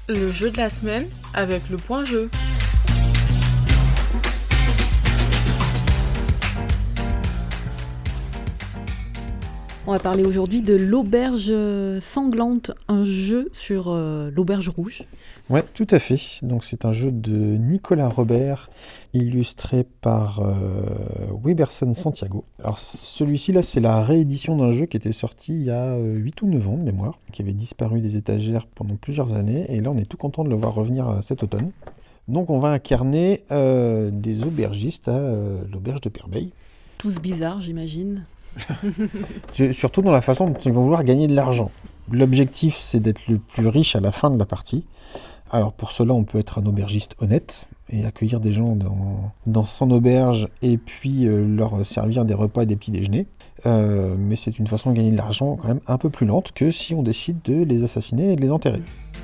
Le jeu de la semaine avec le point jeu. On va parler aujourd'hui de l'auberge sanglante, un jeu sur l'auberge rouge. Ouais, tout à fait. Donc c'est un jeu de Nicolas Robert, illustré par Weberson Santiago. Alors celui-ci là, c'est la réédition d'un jeu qui était sorti il y a 8 ou 9 ans de mémoire, qui avait disparu des étagères pendant plusieurs années, et là on est tout content de le voir revenir cet automne. Donc on va incarner des aubergistes à l'auberge de Perbeil. Tous bizarres, j'imagine. Surtout dans la façon dont ils vont vouloir gagner de l'argent. L'objectif, c'est d'être le plus riche à la fin de la partie. Alors pour cela, on peut être un aubergiste honnête et accueillir des gens dans son auberge et puis leur servir des repas et des petits déjeuners. Mais c'est une façon de gagner de l'argent quand même un peu plus lente que si on décide de les assassiner et de les enterrer.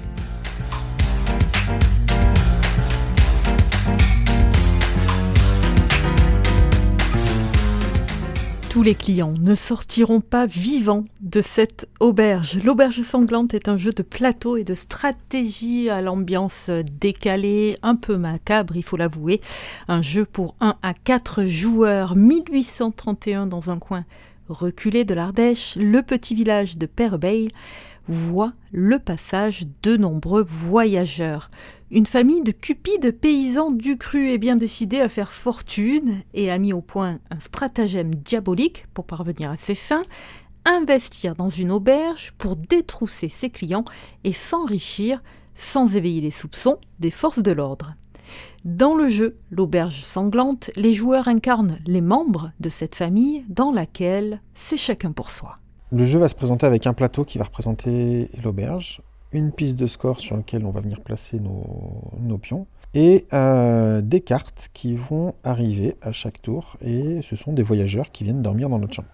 Tous les clients ne sortiront pas vivants de cette auberge. L'auberge sanglante est un jeu de plateau et de stratégie à l'ambiance décalée, un peu macabre, il faut l'avouer. Un jeu pour 1 à 4 joueurs, 1831 dans un coin reculé de l'Ardèche, le petit village de Perbeil voit le passage de nombreux voyageurs. Une famille de cupides paysans du cru est bien décidée à faire fortune et a mis au point un stratagème diabolique pour parvenir à ses fins, investir dans une auberge pour détrousser ses clients et s'enrichir sans éveiller les soupçons des forces de l'ordre. Dans le jeu L'auberge sanglante, les joueurs incarnent les membres de cette famille dans laquelle c'est chacun pour soi. Le jeu va se présenter avec un plateau qui va représenter l'auberge, une piste de score sur laquelle on va venir placer nos pions, et des cartes qui vont arriver à chaque tour, et ce sont des voyageurs qui viennent dormir dans notre chambre.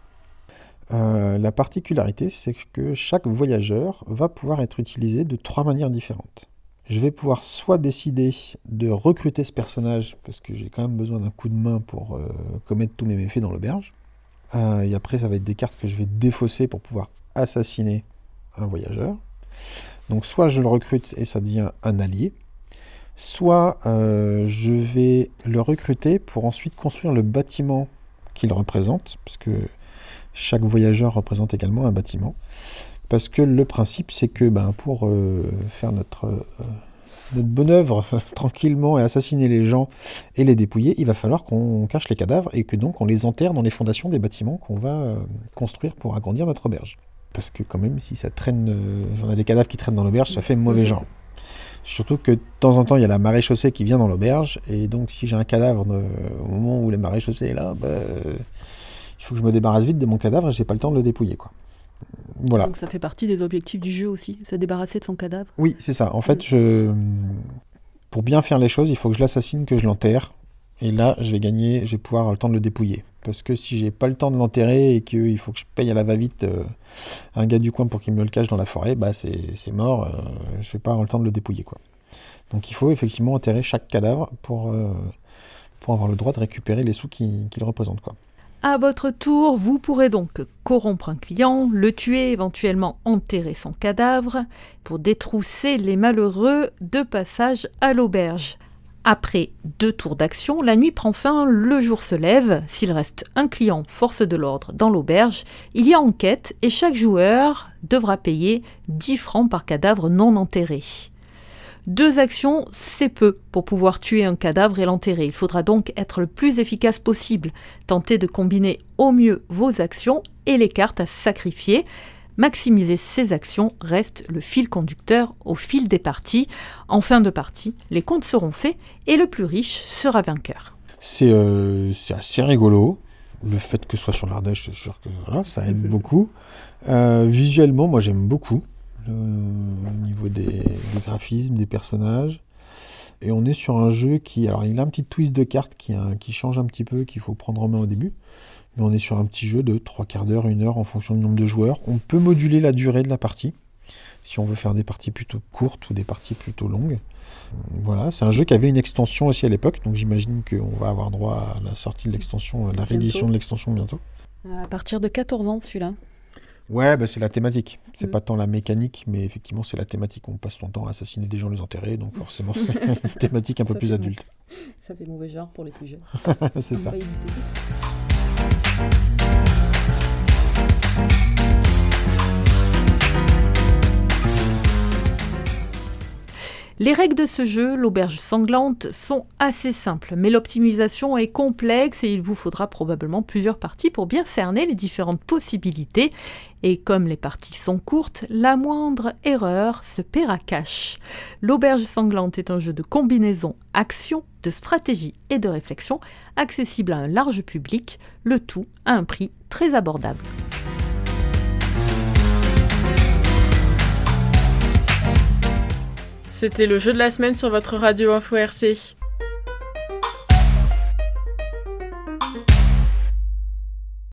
La particularité, c'est que chaque voyageur va pouvoir être utilisé de 3 manières différentes. Je vais pouvoir soit décider de recruter ce personnage, parce que j'ai quand même besoin d'un coup de main pour commettre tous mes méfaits dans l'auberge. Et après, ça va être des cartes que je vais défausser pour pouvoir assassiner un voyageur. Donc soit je le recrute et ça devient un allié, soit je vais le recruter pour ensuite construire le bâtiment qu'il représente, parce que chaque voyageur représente également un bâtiment. Parce que le principe, c'est que pour faire notre bonne œuvre tranquillement et assassiner les gens et les dépouiller, il va falloir qu'on cache les cadavres et que donc on les enterre dans les fondations des bâtiments qu'on va construire pour agrandir notre auberge. Parce que quand même, si ça traîne, on a des cadavres qui traînent dans l'auberge, ça fait mauvais genre. Surtout que de temps en temps, il y a la maréchaussée qui vient dans l'auberge, et donc si j'ai un cadavre au moment où la maréchaussée est là, il faut que je me débarrasse vite de mon cadavre et j'ai pas le temps de le dépouiller, quoi. Voilà. Donc ça fait partie des objectifs du jeu aussi, se débarrasser de son cadavre. Oui, c'est ça. En fait, pour bien faire les choses, il faut que je l'assassine, que je l'enterre. Et là, je vais pouvoir avoir le temps de le dépouiller. Parce que si j'ai pas le temps de l'enterrer et qu'il faut que je paye à la va-vite un gars du coin pour qu'il me le cache dans la forêt, c'est mort, je vais pas avoir le temps de le dépouiller, quoi. Donc il faut effectivement enterrer chaque cadavre pour avoir le droit de récupérer les sous qu'il représente, quoi. À votre tour, vous pourrez donc corrompre un client, le tuer, éventuellement enterrer son cadavre, pour détrousser les malheureux de passage à l'auberge. Après 2 tours d'action, la nuit prend fin, le jour se lève. S'il reste un client force de l'ordre dans l'auberge, il y a enquête et chaque joueur devra payer 10 francs par cadavre non enterré. 2 actions, c'est peu pour pouvoir tuer un cadavre et l'enterrer. Il faudra donc être le plus efficace possible. Tentez de combiner au mieux vos actions et les cartes à sacrifier. Maximiser ces actions reste le fil conducteur au fil des parties. En fin de partie, les comptes seront faits et le plus riche sera vainqueur. C'est assez rigolo. Le fait que ce soit sur l'Ardèche, c'est sûr que voilà, ça aide beaucoup. Visuellement, moi j'aime beaucoup. Au niveau des graphismes, des personnages. Et on est sur un jeu alors il a un petit twist de cartes qui change un petit peu, qu'il faut prendre en main au début. Mais on est sur un petit jeu de 3/4 d'heure, 1 heure en fonction du nombre de joueurs. On peut moduler la durée de la partie, si on veut faire des parties plutôt courtes ou des parties plutôt longues. Voilà, c'est un jeu qui avait une extension aussi à l'époque, donc j'imagine qu'on va avoir droit à la sortie de l'extension, la réédition de l'extension bientôt. À partir de 14 ans celui-là. Ouais, c'est la thématique. C'est pas tant la mécanique, mais effectivement, c'est la thématique. On passe son temps à assassiner des gens, les enterrer, donc forcément, c'est une thématique un peu plus adulte. Ça fait mauvais genre pour les plus jeunes. C'est ça. On va éviter. Les règles de ce jeu, l'auberge sanglante, sont assez simples, mais l'optimisation est complexe et il vous faudra probablement plusieurs parties pour bien cerner les différentes possibilités. Et comme les parties sont courtes, la moindre erreur se paiera cash. L'auberge sanglante est un jeu de combinaison action, de stratégie et de réflexion, accessible à un large public, le tout à un prix très abordable. C'était le jeu de la semaine sur votre radio Info RC.